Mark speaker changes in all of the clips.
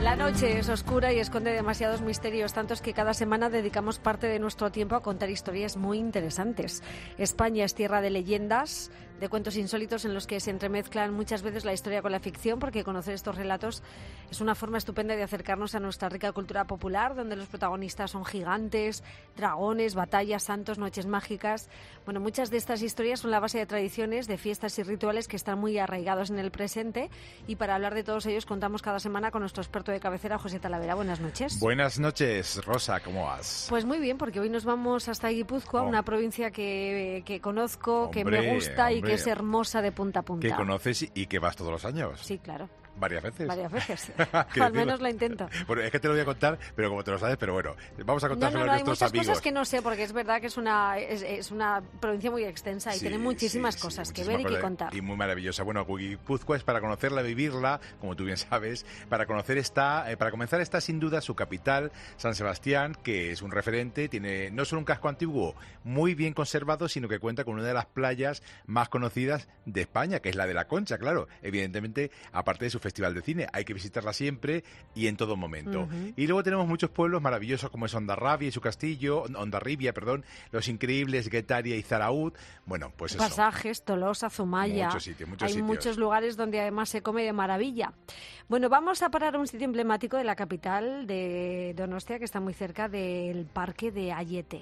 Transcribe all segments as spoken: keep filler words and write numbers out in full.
Speaker 1: La noche es oscura y esconde demasiados misterios, tantos que cada semana dedicamos parte de nuestro tiempo a contar historias muy interesantes. España es tierra de leyendas, de cuentos insólitos en los que se entremezclan muchas veces la historia con la ficción, porque conocer estos relatos es una forma estupenda de acercarnos a nuestra rica cultura popular, donde los protagonistas son gigantes, dragones, batallas, santos, noches mágicas. Bueno, muchas de estas historias son la base de tradiciones, de fiestas y rituales que están muy arraigados en el presente, y para hablar de todos ellos contamos cada semana con nuestro experto de cabecera, José Talavera. Buenas noches.
Speaker 2: Buenas noches, Rosa, ¿cómo vas?
Speaker 1: Pues muy bien, porque hoy nos vamos hasta Guipúzcoa, oh. una provincia que, que conozco,
Speaker 2: hombre,
Speaker 1: que me gusta
Speaker 2: hombre,
Speaker 1: y que es hermosa de punta a punta.
Speaker 2: Que conoces y que vas todos los años.
Speaker 1: Sí, claro.
Speaker 2: ¿Varias veces?
Speaker 1: Varias veces. Al menos la intento.
Speaker 2: Bueno, es que te lo voy a contar, pero como te lo sabes, pero bueno, vamos a contárselo
Speaker 1: no, no, no,
Speaker 2: a nuestros
Speaker 1: hay muchas
Speaker 2: amigos.
Speaker 1: Cosas que no sé, porque es verdad que es una es, es una provincia muy extensa y
Speaker 2: sí,
Speaker 1: tiene muchísimas
Speaker 2: sí,
Speaker 1: cosas
Speaker 2: sí,
Speaker 1: que
Speaker 2: muchísimas
Speaker 1: ver y
Speaker 2: cosas
Speaker 1: que contar.
Speaker 2: Y muy maravillosa. Bueno, Guipúzcoa es para conocerla, vivirla, como tú bien sabes, para conocer esta, eh, para comenzar está sin duda su capital, San Sebastián, que es un referente, tiene no solo un casco antiguo muy bien conservado, sino que cuenta con una de las playas más conocidas de España, que es la de La Concha, claro, evidentemente, aparte de su festival de cine. Hay que visitarla siempre y en todo momento. Uh-huh. Y luego tenemos muchos pueblos maravillosos como es Hondarribia y su castillo, Hondarribia, perdón, los increíbles Guetaria y Zaraúd. Bueno, pues eso.
Speaker 1: Pasajes, Tolosa, Zumaya.
Speaker 2: Muchos sitios, muchos
Speaker 1: Hay
Speaker 2: sitios.
Speaker 1: muchos lugares donde además se come de maravilla. Bueno, vamos a parar a un sitio emblemático de la capital de Donostia, que está muy cerca del Parque de Aiete.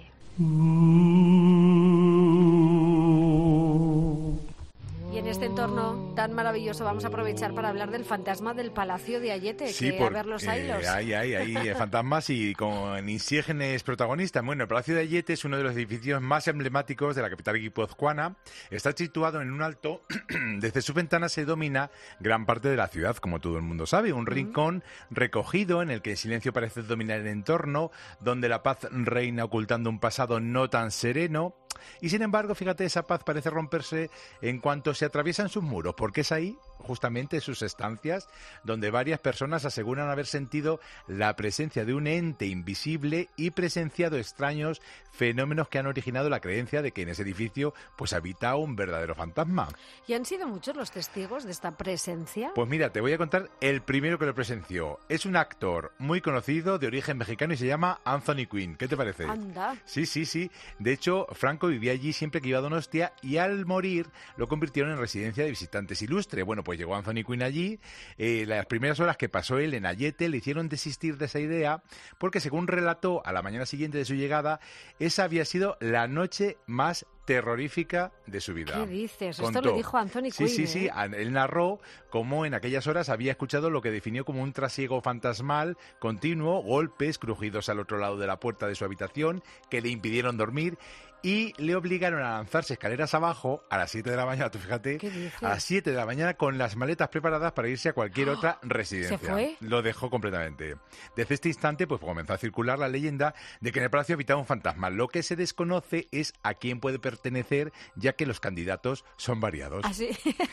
Speaker 1: Y en este entorno tan maravilloso vamos a aprovechar para hablar del fantasma del Palacio de Aiete,
Speaker 2: sí,
Speaker 1: que
Speaker 2: por,
Speaker 1: a ver los ailos.
Speaker 2: Eh, hay, hay, hay fantasmas y con Insiégenes protagonistas. Bueno, el Palacio de Aiete es uno de los edificios más emblemáticos de la capital guipuzcoana. Está situado en un alto. Desde su ventana se domina gran parte de la ciudad, como todo el mundo sabe. Un rincón uh-huh. recogido en el que el silencio parece dominar el entorno, donde la paz reina ocultando un pasado no tan sereno. Y sin embargo, fíjate, esa paz parece romperse en cuanto se atraviesan sus muros, porque es ahí, justamente sus estancias, donde varias personas aseguran haber sentido la presencia de un ente invisible y presenciado extraños fenómenos que han originado la creencia de que en ese edificio pues habita un verdadero fantasma.
Speaker 1: ¿Y han sido muchos los testigos de esta presencia?
Speaker 2: Pues mira, te voy a contar el primero que lo presenció. Es un actor muy conocido de origen mexicano y se llama Anthony Quinn. ¿Qué te parece?
Speaker 1: Anda.
Speaker 2: Sí, sí, sí. De hecho, Franco vivía allí siempre que iba a Donostia y al morir lo convirtieron en residencia de visitantes ilustre. Bueno, pues llegó Anthony Quinn allí. Eh, las primeras horas que pasó él en Aiete le hicieron desistir de esa idea porque, según relató a la mañana siguiente de su llegada, esa había sido la noche más terrorífica de su vida.
Speaker 1: ¿Qué dices?
Speaker 2: Contó.
Speaker 1: Esto lo dijo Anthony
Speaker 2: sí,
Speaker 1: Quinn.
Speaker 2: Sí, sí, sí.
Speaker 1: ¿eh?
Speaker 2: Él narró cómo en aquellas horas había escuchado lo que definió como un trasiego fantasmal continuo, golpes, crujidos al otro lado de la puerta de su habitación que le impidieron dormir y le obligaron a lanzarse escaleras abajo a las siete de la mañana, tú fíjate, a las siete de la mañana con las maletas preparadas para irse a cualquier
Speaker 1: ¡Oh!
Speaker 2: otra residencia.
Speaker 1: ¿Se fue?
Speaker 2: Lo dejó completamente. Desde este instante pues comenzó a circular la leyenda de que en el palacio habitaba un fantasma. Lo que se desconoce es a quién puede pertenecer, ya que los candidatos son variados.
Speaker 1: ¿Ah, sí?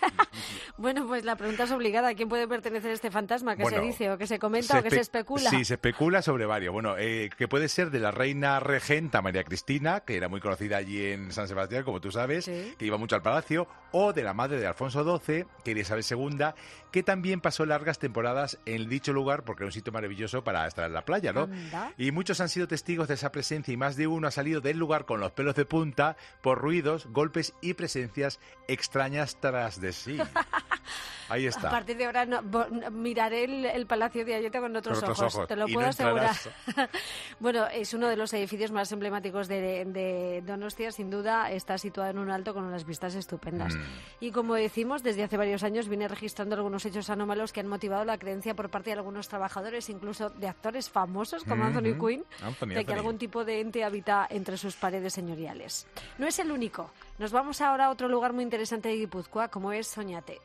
Speaker 1: Bueno, pues la pregunta es obligada. ¿A quién puede pertenecer este fantasma? ¿Qué
Speaker 2: bueno,
Speaker 1: se dice o qué se comenta o qué se especula?
Speaker 2: Sí, se especula sobre varios. Bueno, eh, que puede ser de la reina regenta María Cristina, que era muy conocida allí en San Sebastián, como tú sabes,
Speaker 1: sí.
Speaker 2: que iba mucho al palacio, o de la madre de Alfonso doce, que era Isabel segunda, que también pasó largas temporadas en dicho lugar porque era un sitio maravilloso para estar en la playa, ¿no?
Speaker 1: Anda.
Speaker 2: Y muchos han sido testigos de esa presencia y más de uno ha salido del lugar con los pelos de punta por ruidos, golpes y presencias extrañas tras de sí. Ahí está.
Speaker 1: A partir de ahora no, bo, miraré el, el Palacio de Aiete con otros,
Speaker 2: con otros
Speaker 1: ojos,
Speaker 2: ojos,
Speaker 1: te lo
Speaker 2: y
Speaker 1: puedo
Speaker 2: no
Speaker 1: asegurar. Bueno, es uno de los edificios más emblemáticos de, de Donostia, sin duda. Está situado en un alto con unas vistas estupendas. Mm. Y como decimos, desde hace varios años viene registrando algunos hechos anómalos que han motivado la creencia por parte de algunos trabajadores, incluso de actores famosos como mm-hmm. Anthony Quinn,
Speaker 2: Anthony,
Speaker 1: de que
Speaker 2: Anthony.
Speaker 1: algún tipo de ente habita entre sus paredes señoriales. No es el único. Nos vamos ahora a otro lugar muy interesante de Guipúzcoa, como es Oñate.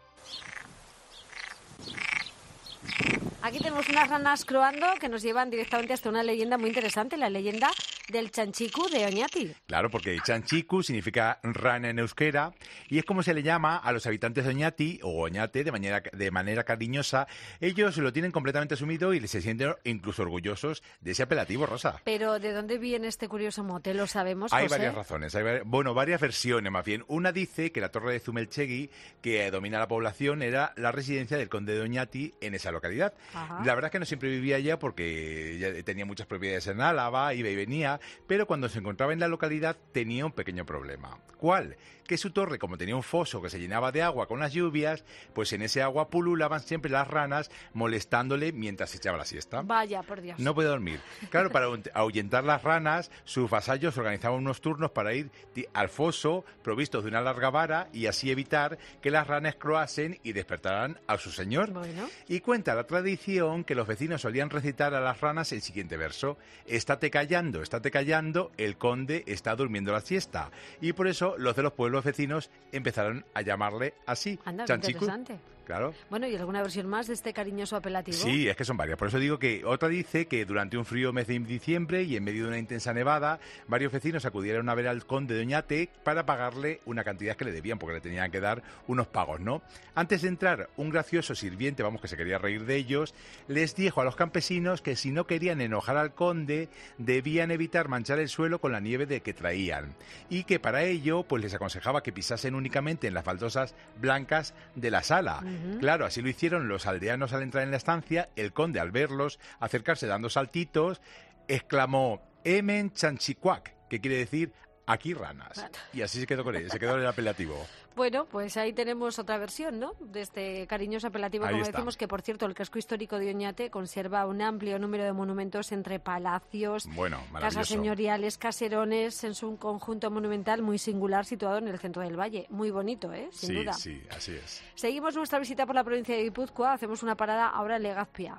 Speaker 1: Aquí tenemos unas ranas croando que nos llevan directamente hasta una leyenda muy interesante, la leyenda del chanchiku de Oñati.
Speaker 2: Claro, porque chanchiku significa rana en euskera y es como se le llama a los habitantes de Oñati o Oñate de manera, de manera cariñosa. Ellos lo tienen completamente asumido y se sienten incluso orgullosos de ese apelativo, Rosa.
Speaker 1: Pero ¿de dónde viene este curioso mote? ¿Lo sabemos, José?
Speaker 2: Hay varias razones, hay varias, bueno, varias versiones más bien. Una dice que la torre de Zumelchegui, que domina la población, era la residencia del conde de Oñati en esa localidad.
Speaker 1: Ajá.
Speaker 2: La verdad es que no siempre vivía allá porque ya tenía muchas propiedades en Álava, iba y venía, pero cuando se encontraba en la localidad tenía un pequeño problema. ¿Cuál? Que su torre, como tenía un foso que se llenaba de agua con las lluvias, pues en ese agua pululaban siempre las ranas molestándole mientras se echaba la siesta.
Speaker 1: Vaya, por Dios.
Speaker 2: No podía dormir. Claro, para ahuyentar las ranas, sus vasallos organizaban unos turnos para ir al foso provistos de una larga vara y así evitar que las ranas croasen y despertaran a su señor.
Speaker 1: Bueno.
Speaker 2: Y cuenta la tradición que los vecinos solían recitar a las ranas el siguiente verso: estate callando, estate callando, el conde está durmiendo la siesta. Y por eso los de los pueblos vecinos empezaron a llamarle así.
Speaker 1: Anda,
Speaker 2: chanchiku.
Speaker 1: interesante.
Speaker 2: Claro.
Speaker 1: Bueno, ¿y alguna versión más de este cariñoso apelativo?
Speaker 2: Sí, es que son varias. Por eso digo que otra dice que durante un frío mes de diciembre y en medio de una intensa nevada, varios vecinos acudieron a ver al conde de Oñate para pagarle una cantidad que le debían, porque le tenían que dar unos pagos, ¿no? Antes de entrar, un gracioso sirviente, vamos, que se quería reír de ellos, les dijo a los campesinos que si no querían enojar al conde, debían evitar manchar el suelo con la nieve de que traían. Y que para ello, pues les aconsejaba que pisasen únicamente en las baldosas blancas de la sala. Uh-huh. Claro, así lo hicieron los aldeanos al entrar en la estancia. El conde, al verlos acercarse dando saltitos, exclamó «Emen chanchicuac», que quiere decir «aquí ranas». Y así se quedó con él, se quedó el apelativo.
Speaker 1: Bueno, pues ahí tenemos otra versión, ¿no?, de este cariñoso apelativo,
Speaker 2: ahí
Speaker 1: como
Speaker 2: está.
Speaker 1: decimos, que por cierto el casco histórico de Oñate conserva un amplio número de monumentos entre palacios,
Speaker 2: bueno,
Speaker 1: casas señoriales, caserones, en su conjunto monumental muy singular situado en el centro del valle. Muy bonito, ¿eh?, sin
Speaker 2: sí,
Speaker 1: duda.
Speaker 2: Sí, así es.
Speaker 1: Seguimos nuestra visita por la provincia de Guipúzcoa, hacemos una parada ahora en Legazpia.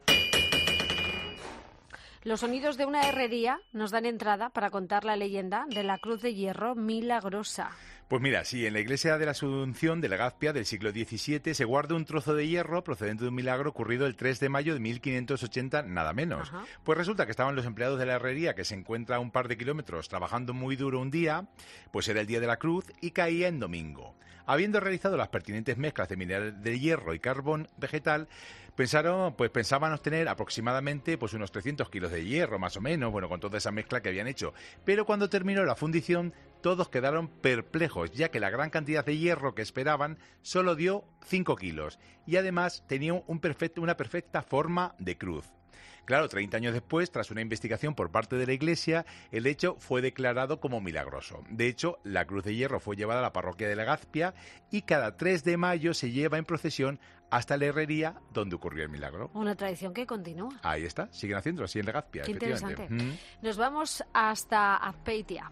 Speaker 1: Los sonidos de una herrería nos dan entrada para contar la leyenda de la Cruz de Hierro milagrosa.
Speaker 2: Pues mira, sí, en la iglesia de la Asunción de Legazpia del siglo diecisiete se guarda un trozo de hierro procedente de un milagro ocurrido el tres de mayo de mil quinientos ochenta, nada menos.
Speaker 1: Ajá.
Speaker 2: Pues resulta que estaban los empleados de la herrería, que se encuentra a un par de kilómetros trabajando muy duro un día, pues era el día de la cruz y caía en domingo. Habiendo realizado las pertinentes mezclas de mineral de hierro y carbón vegetal, pensaron, pues pensaban obtener aproximadamente pues unos trescientos kilos de hierro, más o menos, bueno, con toda esa mezcla que habían hecho. Pero cuando terminó la fundición, todos quedaron perplejos, ya que la gran cantidad de hierro que esperaban solo dio cinco kilos y además tenía un perfecto, una perfecta forma de cruz. Claro, treinta años después, tras una investigación por parte de la Iglesia, el hecho fue declarado como milagroso. De hecho, la cruz de hierro fue llevada a la parroquia de Legazpia y cada tres de mayo se lleva en procesión hasta la herrería donde ocurrió el milagro.
Speaker 1: Una tradición que continúa.
Speaker 2: Ahí está, siguen haciéndolo así en Legazpia.
Speaker 1: Qué interesante.
Speaker 2: Mm.
Speaker 1: Nos vamos hasta Azpeitia.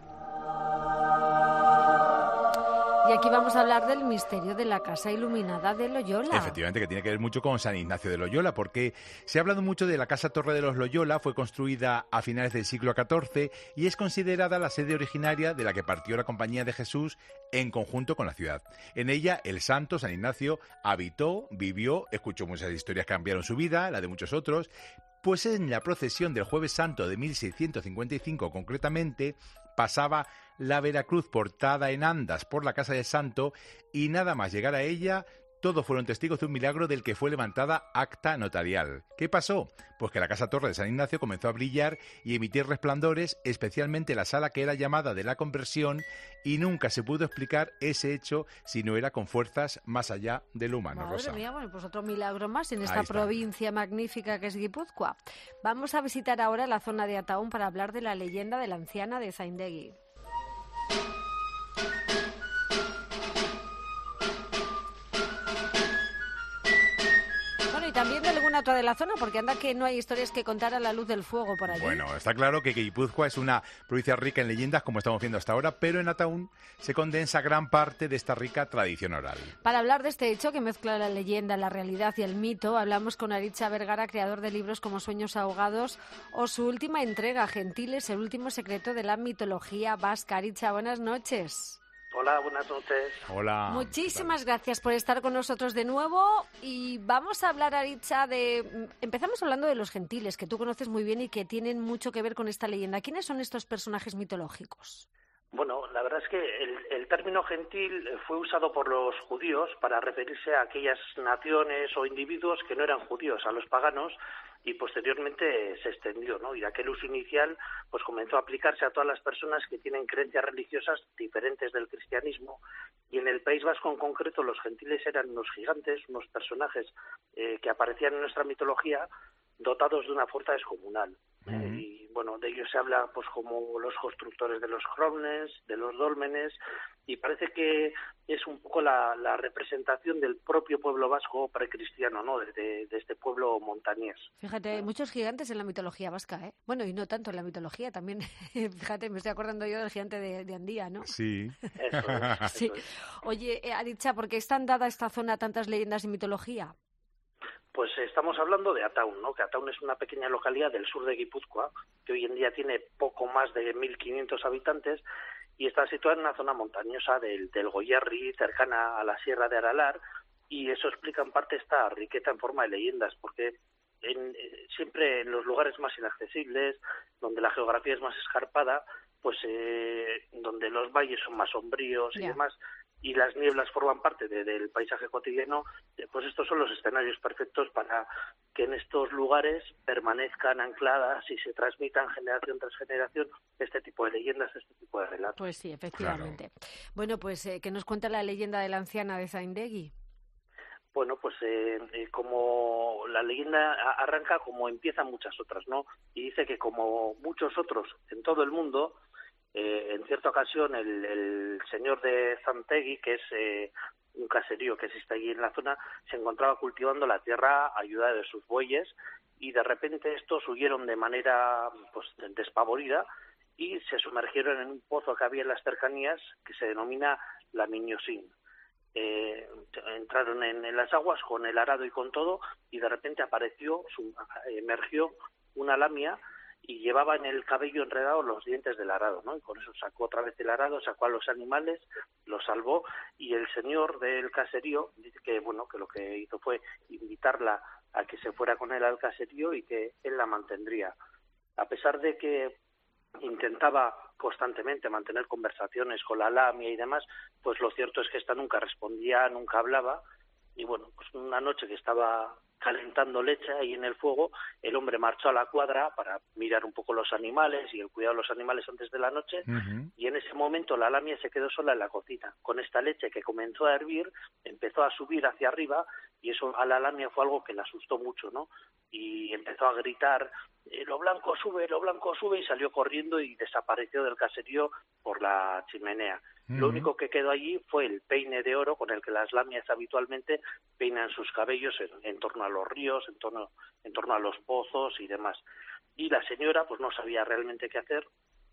Speaker 1: Y aquí vamos a hablar del misterio de la casa iluminada de Loyola.
Speaker 2: Efectivamente, que tiene que ver mucho con San Ignacio de Loyola, porque se ha hablado mucho de la Casa Torre de los Loyola, fue construida a finales del siglo catorce y es considerada la sede originaria de la que partió la Compañía de Jesús en conjunto con la ciudad. En ella, el santo, San Ignacio, habitó, vivió, escuchó muchas historias que cambiaron su vida, la de muchos otros. Pues en la procesión del Jueves Santo de mil seiscientos cincuenta y cinco concretamente, pasaba la Veracruz portada en andas por la casa del santo y nada más llegar a ella, todos fueron testigos de un milagro del que fue levantada acta notarial. ¿Qué pasó? Pues que la casa torre de San Ignacio comenzó a brillar y emitir resplandores, especialmente la sala que era llamada de la conversión, y nunca se pudo explicar ese hecho si no era con fuerzas más allá de lo humano.
Speaker 1: Madre
Speaker 2: Rosa.
Speaker 1: mía, bueno, pues otro milagro más en esta
Speaker 2: Ahí está.
Speaker 1: provincia magnífica que es Guipúzcoa. Vamos a visitar ahora la zona de Ataún para hablar de la leyenda de la anciana de Zaindegui. También de alguna otra de la zona, porque anda que no hay historias que contar a la luz del fuego por allí.
Speaker 2: Bueno, está claro que Guipúzcoa es una provincia rica en leyendas, como estamos viendo hasta ahora, pero en Ataún se condensa gran parte de esta rica tradición oral.
Speaker 1: Para hablar de este hecho que mezcla la leyenda, la realidad y el mito, hablamos con Aritza Vergara, creador de libros como Sueños ahogados o su última entrega, Gentiles, el último secreto de la mitología vasca. Aritza, buenas noches.
Speaker 3: Hola, buenas noches.
Speaker 2: Hola.
Speaker 1: Muchísimas gracias por estar con nosotros de nuevo y vamos a hablar, Aritza, de... Empezamos hablando de los gentiles, que tú conoces muy bien y que tienen mucho que ver con esta leyenda. ¿Quiénes son estos personajes mitológicos?
Speaker 3: Bueno, la verdad es que el, el término gentil fue usado por los judíos para referirse a aquellas naciones o individuos que no eran judíos, a los paganos, y posteriormente se extendió, ¿no? Y aquel uso inicial pues comenzó a aplicarse a todas las personas que tienen creencias religiosas diferentes del cristianismo, y en el País Vasco en concreto los gentiles eran unos gigantes, unos personajes eh, que aparecían en nuestra mitología dotados de una fuerza descomunal. Uh-huh. Eh, y bueno, de ellos se habla pues como los constructores de los Hromnes, de los dólmenes, y parece que es un poco la, la representación del propio pueblo vasco precristiano, ¿no? De, de, de este pueblo montañés.
Speaker 1: Fíjate, hay muchos gigantes en la mitología vasca, ¿eh? Bueno, y no tanto en la mitología, también, fíjate, me estoy acordando yo del gigante de, de Andía, ¿no?
Speaker 2: Sí.
Speaker 3: Eso es,
Speaker 1: sí.
Speaker 3: Eso es.
Speaker 1: Oye, eh, Aritza, ¿por qué están dada esta zona a tantas leyendas y mitología?
Speaker 3: Pues estamos hablando de Ataun, ¿no? Que Ataun es una pequeña localidad del sur de Guipúzcoa, que hoy en día tiene poco más de mil quinientos habitantes y está situada en una zona montañosa del, del Goierri, cercana a la Sierra de Aralar, y eso explica en parte esta riqueza en forma de leyendas, porque en, eh, siempre en los lugares más inaccesibles, donde la geografía es más escarpada, pues eh, donde los valles son más sombríos
Speaker 1: yeah.
Speaker 3: y demás, y las nieblas forman parte de, del paisaje cotidiano, pues estos son los escenarios perfectos para que en estos lugares permanezcan ancladas y se transmitan generación tras generación este tipo de leyendas, este tipo de relatos.
Speaker 1: Pues sí, efectivamente.
Speaker 2: Claro.
Speaker 1: Bueno, pues, eh, ¿qué nos cuenta la leyenda de la anciana de Zaindegui?
Speaker 3: Bueno, pues eh, eh, como la leyenda arranca como empiezan muchas otras, ¿no? Y dice que como muchos otros en todo el mundo, Eh, en cierta ocasión el, el señor de Zaindegui, que es eh, un caserío que existe allí en la zona, se encontraba cultivando la tierra a ayuda de sus bueyes y de repente estos huyeron de manera pues despavorida y se sumergieron en un pozo que había en las cercanías que se denomina la Miñosín. Eh, entraron en, en las aguas con el arado y con todo y de repente apareció, su, emergió una lamia y llevaba en el cabello enredado los dientes del arado, ¿no? Y con eso sacó otra vez el arado, sacó a los animales, los salvó, y el señor del caserío dice que, bueno, que lo que hizo fue invitarla a que se fuera con él al caserío y que él la mantendría. A pesar de que intentaba constantemente mantener conversaciones con la lamia y demás, pues lo cierto es que esta nunca respondía, nunca hablaba, y bueno, pues una noche que estaba calentando leche ahí en el fuego, el hombre marchó a la cuadra para mirar un poco los animales y el cuidado de los animales antes de la noche, uh-huh. y en ese momento la lamia se quedó sola en la cocina. Con esta leche que comenzó a hervir, empezó a subir hacia arriba, y eso a la lamia fue algo que le asustó mucho, ¿no? Y empezó a gritar, eh, lo blanco sube, lo blanco sube, y salió corriendo y desapareció del caserío por la chimenea. Uh-huh. Lo único que quedó allí fue el peine de oro con el que las lamias habitualmente peinan sus cabellos en, en torno a los ríos, en torno, en torno a los pozos y demás. Y la señora pues no sabía realmente qué hacer,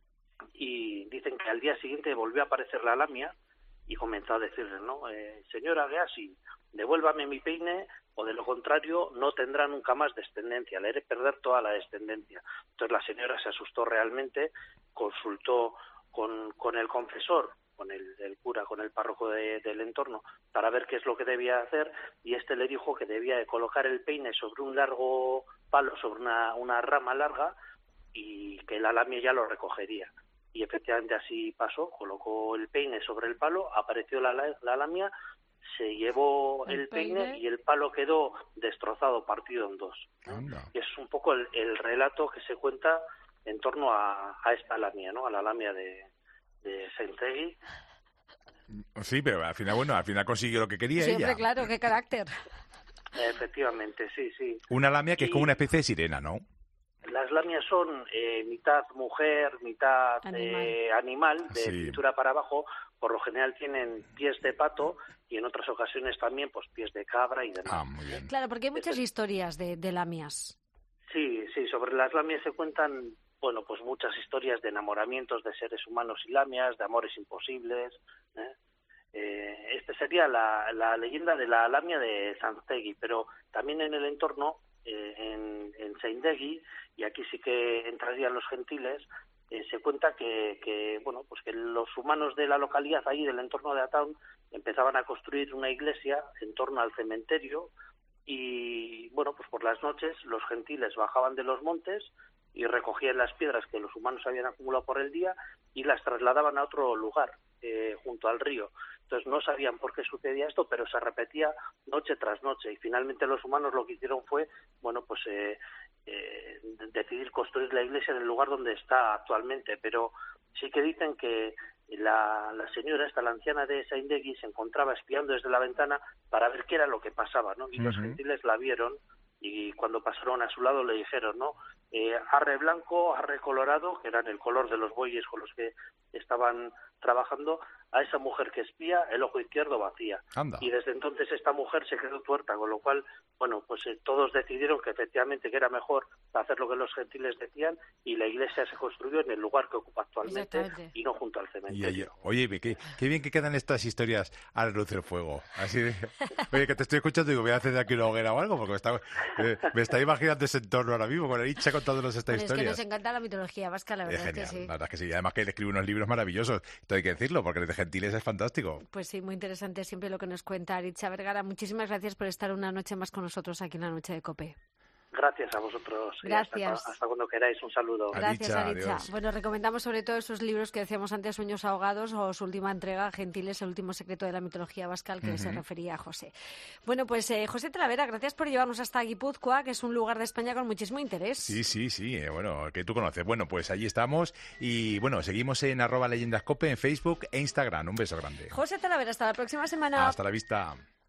Speaker 3: y dicen que al día siguiente volvió a aparecer la lamia y comenzó a decirle, ¿no? Eh, señora Geasi, devuélvame mi peine o de lo contrario no tendrá nunca más descendencia, le haré perder toda la descendencia. Entonces la señora se asustó realmente, consultó con, con el confesor, con el, el cura, con el párroco de, del entorno, para ver qué es lo que debía hacer, y este le dijo que debía de colocar el peine sobre un largo palo, sobre una, una rama larga, y que la lamia ya lo recogería. Y efectivamente así pasó, colocó el peine sobre el palo, apareció la, la, la lamia, se llevó el, el peine, peine y el palo quedó destrozado, partido en dos, ¿no? Y es un poco el, el relato que se cuenta en torno a, a esta lamia, ¿no? A la lamia de de Zaindegui.
Speaker 2: Sí, pero al final, bueno, al final consiguió lo que quería.
Speaker 1: Siempre,
Speaker 2: ella.
Speaker 1: Claro, qué carácter.
Speaker 3: Efectivamente, sí, sí.
Speaker 2: Una lamia que
Speaker 3: y
Speaker 2: es como una especie de sirena, ¿no?
Speaker 3: Las lamias son eh, mitad mujer, mitad animal, eh, animal de
Speaker 2: sí.
Speaker 3: cintura para abajo. Por lo general tienen pies de pato y en otras ocasiones también pues pies de cabra y demás.
Speaker 2: Ah, muy bien.
Speaker 1: Claro, porque hay muchas historias de, de lamias.
Speaker 3: Sí, sí, sobre las lamias se cuentan, bueno, pues muchas historias de enamoramientos de seres humanos y lamias, de amores imposibles, ¿eh? Eh, este sería la, la leyenda de la lamia de Zaindegui, pero también en el entorno, eh, en, en Zaindegui, y aquí sí que entrarían los gentiles, eh, se cuenta que, que, bueno, pues que los humanos de la localidad, ahí del entorno de Ataun, empezaban a construir una iglesia en torno al cementerio y, bueno, pues por las noches los gentiles bajaban de los montes y recogían las piedras que los humanos habían acumulado por el día y las trasladaban a otro lugar, eh, junto al río. Entonces no sabían por qué sucedía esto, pero se repetía noche tras noche y finalmente los humanos lo que hicieron fue, bueno, pues eh, eh, decidir construir la iglesia en el lugar donde está actualmente, pero sí que dicen que la, la señora, esta la anciana de Saindegui, se encontraba espiando desde la ventana para ver qué era lo que pasaba, ¿no? Y uh-huh. los gentiles la vieron y cuando pasaron a su lado le dijeron, ¿no? Eh, arre blanco, arre colorado, que eran el color de los bueyes con los que estaban trabajando, a esa mujer que espía, el ojo izquierdo vacía.
Speaker 2: Anda.
Speaker 3: Y desde entonces esta mujer se quedó tuerta, con lo cual, bueno, pues eh, todos decidieron que efectivamente que era mejor hacer lo que los gentiles decían y la iglesia se construyó en el lugar que ocupa actualmente y no junto al cementerio.
Speaker 2: Y, y, oye, qué, qué bien que quedan estas historias a la luz del fuego. Así de, oye, que te estoy escuchando y digo, voy a hacer de aquí una hoguera o algo, porque me está, eh, me está imaginando ese entorno ahora mismo, con Aritza contándonos esta
Speaker 1: bueno,
Speaker 2: historia.
Speaker 1: Es que nos encanta la mitología vasca, la verdad
Speaker 2: es genial,
Speaker 1: es que sí.
Speaker 2: La verdad es que sí. Además que él escribe unos libros maravillosos, esto hay que decirlo, porque el de Gentiles es fantástico.
Speaker 1: Pues sí, muy interesante siempre lo que nos cuenta Aritza Vergara. Muchísimas gracias por estar una noche más con nosotros aquí en la Noche de COPE.
Speaker 3: Gracias a vosotros.
Speaker 1: Gracias.
Speaker 3: Hasta, hasta cuando queráis. Un saludo.
Speaker 1: Gracias, Aritza.
Speaker 2: Adiós.
Speaker 1: Bueno, recomendamos sobre todo esos libros que decíamos antes, Sueños ahogados, o su última entrega, Gentiles, el último secreto de la mitología vasca, al que uh-huh. se refería a José. Bueno, pues eh, José Talavera, gracias por llevarnos hasta Guipúzcoa, que es un lugar de España con muchísimo interés.
Speaker 2: Sí, sí, sí, eh, bueno, que tú conoces. Bueno, pues allí estamos y bueno, seguimos en arroba leyendascope en Facebook e Instagram. Un beso grande.
Speaker 1: José Talavera, hasta la próxima semana.
Speaker 2: Hasta la vista.